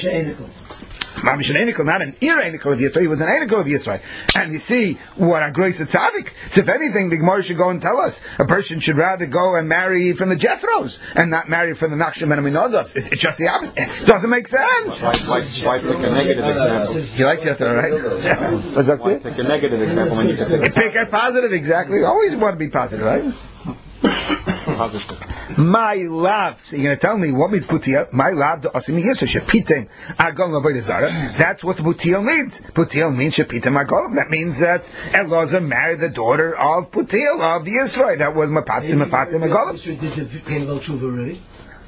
Not an ir-enikel of Yisrael, he was an enikel of Yisrael. And you see, what a grace of tzaddik. So if anything, the Gemara should go and tell us, a person should rather go and marry from the Jethros, and not marry from the Nachshon and Aminadavs. It's just the opposite. It doesn't make sense. Why pick a negative example? You like Jethro, right? What's that? Why pick a negative example when you can pick a positive, exactly. You always want to be positive, right? My love. So you're going to tell me what means Putiel? My love, the Asimi Yisra, Shepitem, Agol Avodah Zarah. That's what Putiel means. Putiel means Shepitem Agol. That means that Elazar married the daughter of Putiel, of Yisra. That was Mapatim Agol. Did the pain of Tshuva already?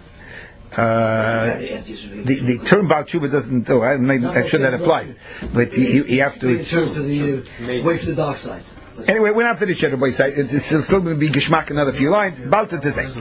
The term Baal Tshuva doesn't. I'm sure that applies, but you have to. Wait for the dark side. Anyway, we're not finished yet. It's still going to be Gishmak another few lines. Balta to say.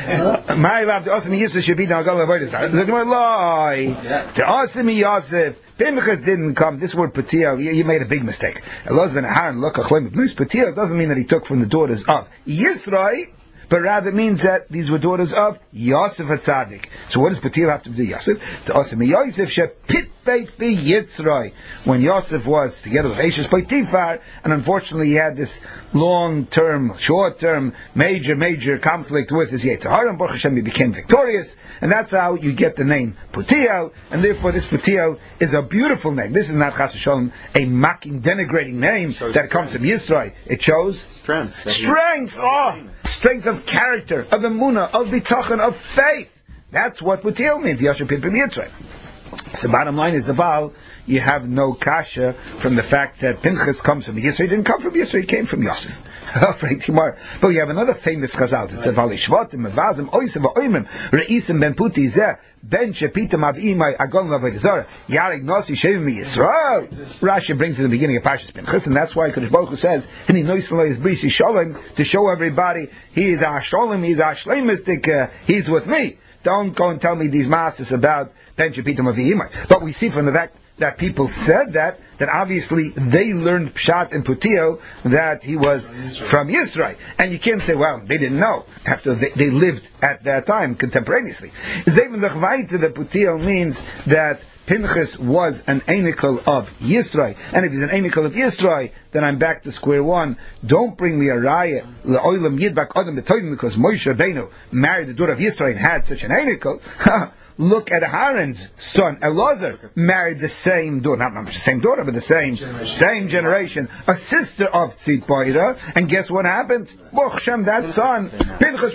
My love, the Asimi Yisra should be now. The Gemara lie. The Asimi Yosef. Pinchas didn't come. This word Patiel, you made a big mistake. Elaz ben Aharon look achleim. Patiel doesn't mean that he took from the daughters of Yisra, but rather means that these were daughters of Yosef HaTzadik. So what does Patiel have to do with Yosef? To Asimi Yosef shepit beit be Yitzroi. When Yosef was together with Ashes Potifar, and unfortunately he had this long-term, short-term, major conflict with his Yetzirah, and Baruch Hashem he became victorious, and that's how you get the name Patiel, and therefore this Patiel is a beautiful name. This is not Chas v'Shalom a mocking, denigrating name that comes from Yisroi. It shows strength, strength of character, of emunah, of bitachon, of faith. That's what Patiel means. Yosef Pit Yitzroi. So bottom line is the Baal, you have no kasha from the fact that Pinchas comes from Yisroi. He didn't come from Yisroi, he came from Yosef. But we have another famous chazal. It says, "Vali shvatim mevazim oisim va'oimim reisim ben puti zeh ben shepitam avimai agon lavedizar yarig nosi shevim Yisrael." Rashi brings to the beginning of Parshas Pinchas, and that's why Kadosh Baruch Hu says, "Hini noisel is brisi shalom," to show everybody he is our shalom, he is our shleimistic, he's with me. Don't go and tell me these masses about ben shepitam avimai. But we see from the fact that people said that obviously they learned Pshat and Putiel that he was from Yisrael. And you can't say, well, they didn't know, after they lived at that time, contemporaneously. Zevin Lechvaita, the Putiel means that Pinchas was an Einikel of Yisrael. And if he's an Einikel of Yisrael, then I'm back to square one. Don't bring me a raya, L'oilam Yidbak Adam B'toyim, because Moshe Rabbeinu married the daughter of Yisrael and had such an Einikel. Look at Aaron's son, Elazar, married the same daughter, not the same daughter, but the same generation, a sister of Tzipora, and guess what happened? Baruch Hashem, that son, Pinchas,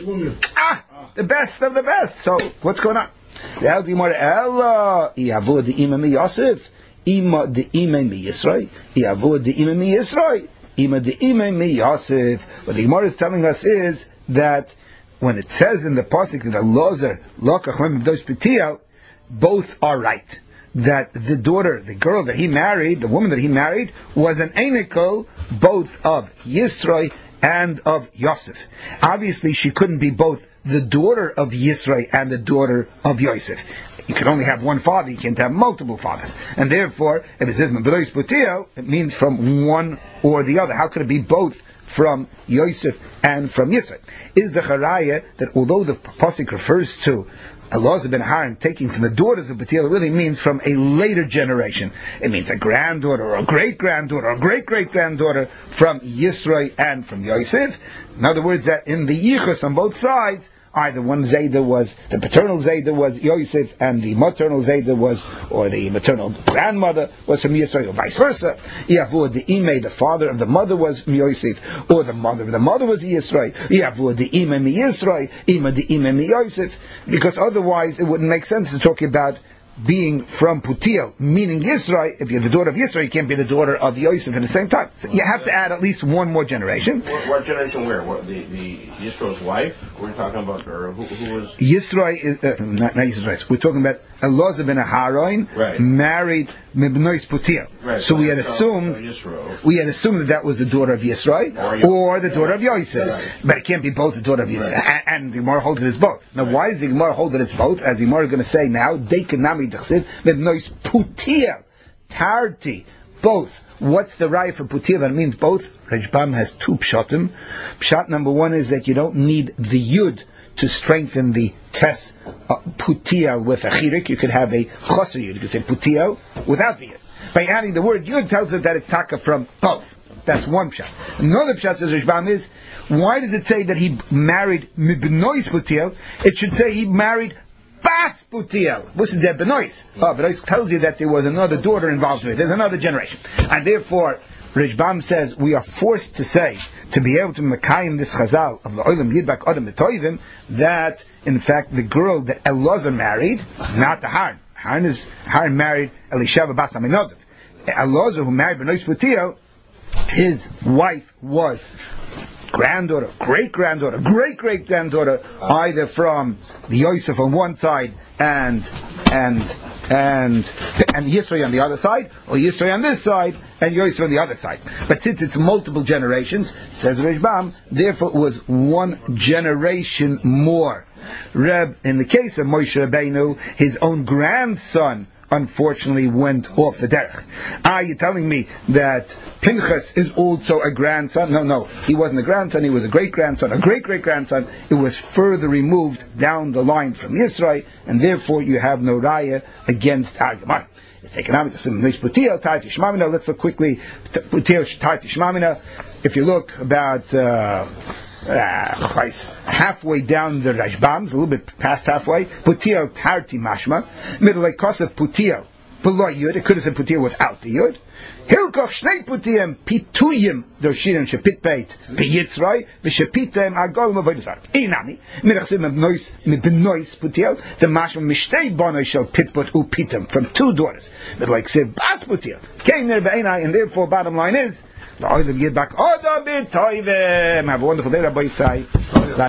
the best of the best. So, what's going on? The Gemara, Ella, Yavur the Imam Yosef, Ima the Imam Yisrael, Yavur the Imam Yisrael, Ima the Imam Yosef. What the Gemara is telling us is that when it says in the pasuk that Elazar lokach dos Patiel, both are right. That the daughter, the girl that he married, the woman that he married, was an Einikel both of Yisroi and of Yosef. Obviously, she couldn't be both the daughter of Yisroi and the daughter of Yosef. You can only have one father, you can't have multiple fathers. And therefore, if it says Belois Patiel, it means from one or the other. How could it be both from Yosef and from Yisrael? Is the Charaya that although the pasuk refers to Elazar ben Aharon taking from the daughters of Patiel, it really means from a later generation. It means a granddaughter or a great-granddaughter or great-great-granddaughter from Yisrael and from Yosef. In other words, that in the Yichus on both sides, either one Zayda was, the paternal Zayda was Yosef, and the maternal Zayda was, or the maternal grandmother was from Yisrael, or vice versa. Yavur the Imei, the father of the mother was Yosef, or the mother of the mother was Yisrael. Yavur the Imei mi Yisrael, Ima the Imei mi Yosef, because otherwise it wouldn't make sense to talk about being from Putiel, meaning Yisrael. If you're the daughter of Yisrael, you can't be the daughter of Yosef at the same time. So you have to add at least one more generation. What generation where? What, the Yisrael's wife? We're talking about, or who was? Yisrael is, not Yisrael. We're talking about Elazar ben Aharon, married Mibnois Putiel. Right. So we had assumed that was the daughter of Yisrael or the daughter of Yosef. Right. But it can't be both the daughter of Yisrael. Right. And the Gemara holds it as both. Now why is the Gemara hold it as both? As the Gemara is going to say now, Deikanami Dachsiv, Mibnois Putiel, Tarti, both. What's the raya for Putiel? That means both. Rejbam has two pshatim. Pshat number one is that you don't need the yud to strengthen the tes Putiel with a chirik. You could have a choser yud. You could say Putiel without the yud. By adding the word yud tells it that it's taka from both. That's one pshat. Another pshat, says Rishbam, is why does it say that he married Mibnois Putiel? It should say he married Bas Putiel. What's the Benois? Benois tells you that there was another daughter involved with it. There's another generation. And therefore, Rishbam says we are forced to say, to be able to mekayim this chazal of the olam yidbak adam b'toivim, that in fact the girl that Elazar married, not the Haran. Haran married Elisheva bas Aminadav. Elazar, who married Benois Putiel, his wife was granddaughter, great-granddaughter, great-great-granddaughter, either from the Yosef on one side and Yisro on the other side, or Yisro on this side and Yosef on the other side. But since it's multiple generations, says Rishbam, therefore it was one generation more. Reb, in the case of Moshe Rabbeinu, his own grandson unfortunately went off the derech. You're telling me that Pinchas is also a grandson? No, he wasn't a grandson, he was a great-grandson, a great-great-grandson. It was further removed down the line from Yisrael, and therefore you have no raya against Argumar. It's economic. Let's look quickly. If you look about halfway down the Rashbams, a little bit past halfway, Putiel Tarti Mashma, middle like Kosef Putiel, below Yud, it could have said Putiel without the Yud. Hilkoch Shnei Putiem, Pituyim, Dorshirim Shepit Beit, Piyitzroi, Vishapitem, Agolum of Vodazar. Inami, Mirachsim of Nois, Mibnois Putiel, the Mashma Mishtei Bono shall Pitput Upitem, from two daughters. Middle like Sev Bas Putiel, came there Beinai, and therefore bottom line is, the oil of Yidbak, Oda B'Toivim. Have a wonderful day, Rabbi Yisai.